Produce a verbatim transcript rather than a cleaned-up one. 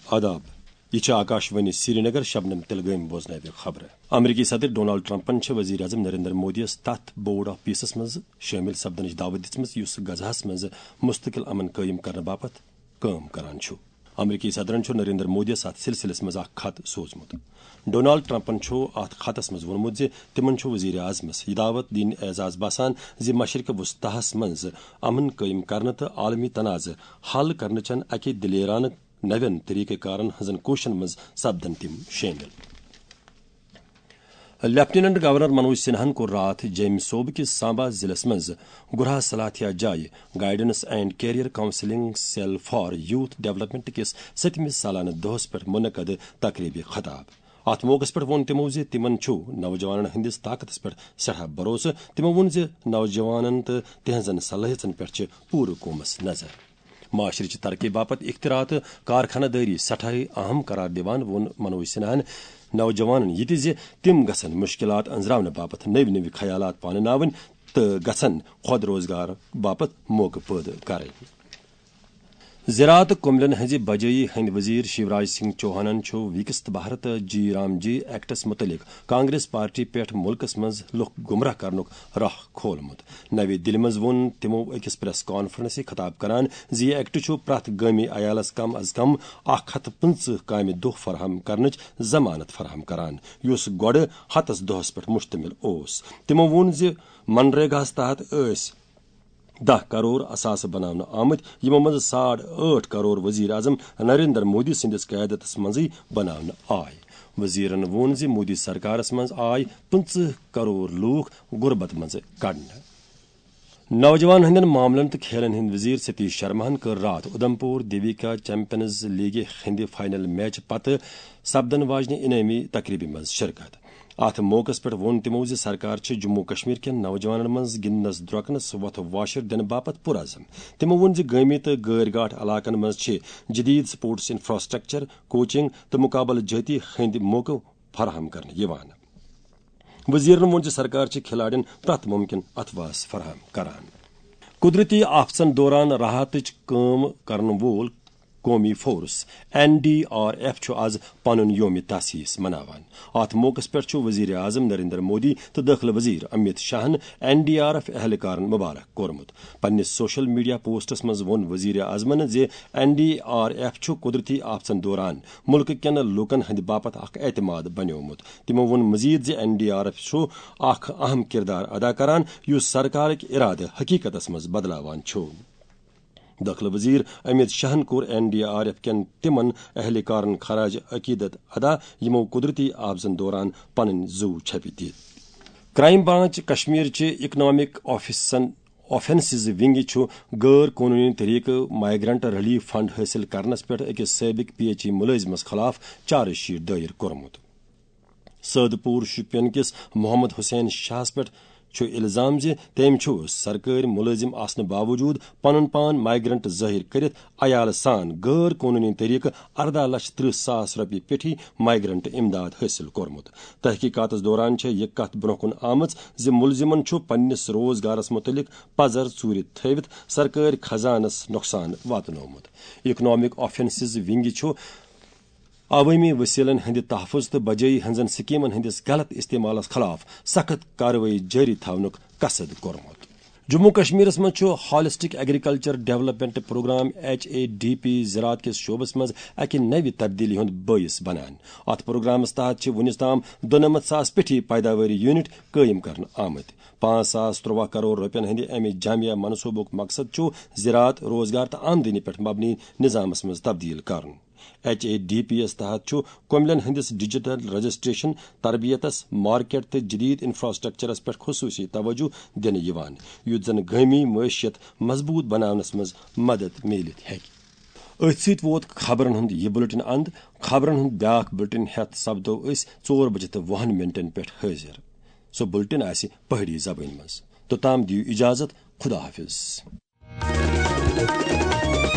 آداب یہ آکاشوانی سری نگر شبنم تلگام بوزن خبر امریکی صدر ڈونالڈ ٹرمپن وزیر اعظم نریندر مودیس تت بورڈ آف پیسس مز شامل سپدنچ دعوت دِژمٕژ یُس غزہس مز مستقل امن قائم کرنے باپت کٲم کران چھُ امریکی صدرن نریندر مودیس ات سلسلس مز اکھ خط سوزمت ڈونالڈ ٹرمپن ات خطس مز وونمت زِ تمن وزیر اعظمس یہ دعوت دین اعزاز باسان زِ مشرق وسطیٰ مز امن قائم کرنے تو عالمی تنازع حل کرنے چن اکہ دلیرانہ نوین طریقہ کارن ہزن کوشن مز سپدن تم شامل لیفٹیننٹ گورنر منوج سنہن کور رات جیمۍ صوبہ کس سامبا ضلع مز گرہا صلاحیہ جائے guidance and career counselling cell for youth development کس ستمس سالانہ دہس پہ منعقد تقریبی خطاب ات موقع پہ وون تمو زِ تمن نوجوانن ہندس طاقتس پہ سٹھاہ بھروسہ تمو وون زِ نوجوانن تو تہذن صلاحیتن پہ پورٕ قومس نظر معاشرچ ترقی باپت اختراع تو کارخانہ داری سٹھائی اہم قرار دیوان وون منوج سنہن نوجوانن یہ زِ تم گژھن مشکلات انزراونہٕ باپت نوِ نوِ خیالات پانناوٕنۍ تہٕ گژھن خود روزگار باپت موقع پٲدٕ کرٕنۍ زراعت کملن ہز بجائی ہند وزیر شیوراج سنگھ چوہانن وکست بھارت جی رام جی ایکٹس متعلق کانگریس پارٹی پہ ملکس مز لُکھ گمراہ کرنک راہ کھولمت نوی دلی مز وون تمو اکس پریس کانفرنس خطاب کران زِ یہ ایکٹ پرت گامی عیالس کم از کم اکھ ہتھ پنچہ کامہ دہ فراہم کرنچ ضمانت فراہم کران یس گوڑ ہتس دہس پہ مشتمل اوس تمو وون زِ منریگاہس تحت ٲسۍ دہ کروڑ اثاثہ بناونہٕ آمت یمو مز ساڑ ٲٹھ کروڑ وزیر اعظم نریندر مودی سندس قیادتس منزی بناونہٕ آے وزیرن وون زِ مودی سرکارس مز آے پنچہ کروڑ لوک غربت مز کڑنہٕ نوجوان ہندین معاملن تو کھیلن ہند وزیر ستیش شرماہن کر رات ادھمپور دیویکا چیمپئنز لیگ ہند فائنل میچ پتہ سپدن واجنہ انعامی تقریبی مز شرکت ات موقع پہ وون تمو زِ سرکار جموں کشمیر کین نوجوانن مز گندنس درۄکنس وتھ واشر دنہ باپت پرعزم تمو وون زِ گامی تو غیر گاٹھ علاقن مز جدید سپورٹس انفراسٹرکچر کوچنگ تو مقابلہ جاتی ہند موقع فراہم کرنے یوان وزیرن وون زِ سرکار کھلاڑین پرت ممکن اتواس فراہم کران قدرتی آفتن دوران راحتچ کٲم کرن وول قومی force N D R F آز پن یوم تاسیس مناوان ات موقع پہ وزیر اعظم نریندر مودی تو داخلہ وزیر امت شاہن این ڈی آر ایف اہلکارن مبارک کورمت پنس سوشل میڈیا پوسٹس مز وون وزیر اعظمن زِ این ڈی آر ایف قدرتی آفتن دوران ملک کین لوکن ہند باپت اخ اعتماد بنیومت تمو وون مزید زِ این ڈی آر ایف اخ اہم کردار ادا کران یس سرکارک ارادہ حقیقتس مز بدلاوان چھُ داخلہ وزیر امت شاہن کور این ڈی آر ایف کین تمن اہلکارن خراج عقیدت ادا یمو قدرتی آفزن دوران پنن زو چھپی دت کرائم برانچ کشمیر چہ اکنامک آفیسن آفینسز ونگ غیر قانونی طریقہ مائیگرنٹ ریلیف فنڈ حاصل کرنس پہ اکس سابق پی ایچ ای ملازمس خلاف چارج شیٹ دائر کورمت سعد پور شپین کس محمد حسین شاہس پہ الزام زِ تم سرکاری ملازم آسنہ باوجود پن پان مائیگرنٹ ظاہر کرت عیال سان غیر قانونی طریقہ اردہ لچھ ترہ ساس رۄپیہِ پیٹھی مائیگرنٹ امداد حاصل کورمت تحقیقات دوران یہ کت برہ کن آمژ زِ ملزمن پننس روزگارس متعلق پزر ژوٗرِ تھٲوِتھ سرکاری خزانس نقصان واتنومت اکنامک آفینسز ونگ عوٲمی وسیلن ہند تحفظ تو بجائی ہنزن سکیمن ہندس غلط استعمالس خلاف سخت کاروٲیی جاری تھونک قصد کورمت جموں کشمیرس مز holistic agriculture development programme H A D P زراعت کس شعبس مز اکہ نوِ تبدیلی ہند باعث بنان ات پروگرامس تحت ونس تام دُنمتھ ساس پیٹھی پیداواری یونٹ قائم کرنے آمت پانچ ساس ترواہ کروڑ روپین ہند امہ جامعہ منصوبک مقصد زراعت روزگار تو آمدنی پہ مبنی نظامس مز تبدیل کرن ایچ اے ڈی پی ایس تحت کملن ہندس ڈیجیٹل رجسٹریشن تربیتس مارکیٹ تو جدید انفراسٹرکچرس پہ خصوصی توجہ دن یت زن گامی معیشت مضبوط بناونس مز مدد ملت ہیکہ ات ست ووت خبرن ہند یہ بلٹن اند خبرن ہند بیاکھ بلٹن ہیتھ سپدو اس ژور بجے تو وہن منٹن پہ حاضر سو بلٹن آسہ پہاڑی زبان مز توتام دیو اجازت خدا حافظ